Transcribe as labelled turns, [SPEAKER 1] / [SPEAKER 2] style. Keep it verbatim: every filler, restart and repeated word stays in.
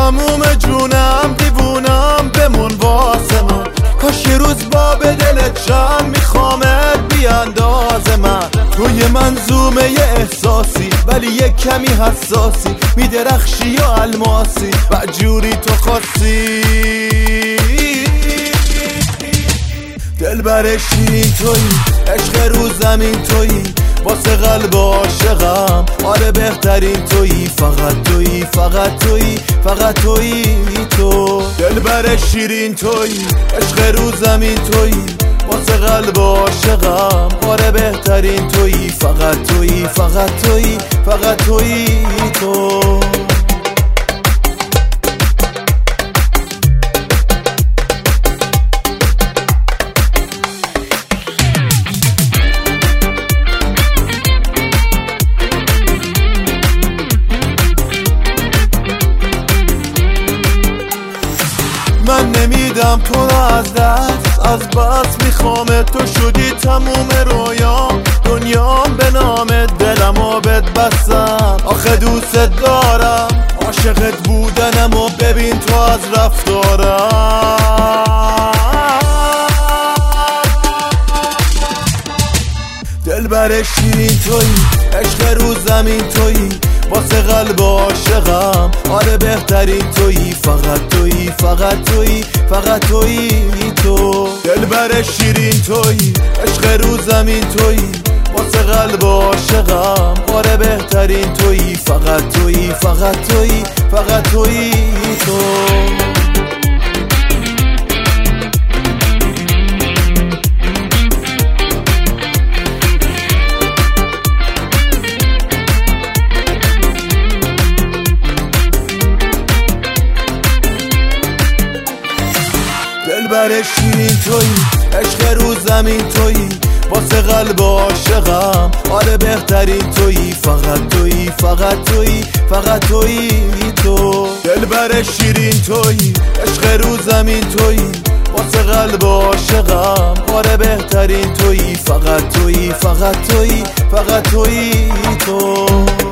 [SPEAKER 1] تموم جونم دیوونم بمون واسه من، کاش یه روز با به دلت شم میخوامت بی انداز من. توی منظومه یه احساسی ولی یه کمی حساسی، میدرخشی یا الماسی و جوری تو خاصی. دل بر شیرین تویی، عشق رو زمین تویی، واسه قلب عاشقم آره بهترین تویی. فقط تویی فقط تویی فقط تویی تو. دل بر شیرین تویی، عشق رو زمین تویی، واسه قلب عاشقم آره بهترین تویی. فقط تویی فقط تویی فقط تویی تو. من نمیدم تو رو از دست، از بس میخوامت. تو شدی تموم رویام، دنیام به نامت، دلمو بهت بستم. آخه دوست دارم، عاشقت بودنم و ببین تو از رفتارم. دل بر شیرین تویی، عشق رو زمین تویی، واسه قلب عاشقم آره بهترین تویی. فقط تویی فقط تویی فقط تویی تو. دل بر شیرین تویی، عشق رو زمین تویی، واسه قلب عاشقم آره بهترین تویی. فقط تویی فقط تویی فقط تویی تو. دل بر شیرین تویی، عشق رو زمین تویی، واسه قلب عاشقم آره بهترین تویی. فقط تویی فقط تویی فقط تویی تو. دل بر شیرین تویی، عشق رو زمین تویی، واسه قلب عاشقم آره بهترین تویی. فقط تویی فقط تویی فقط تویی تو.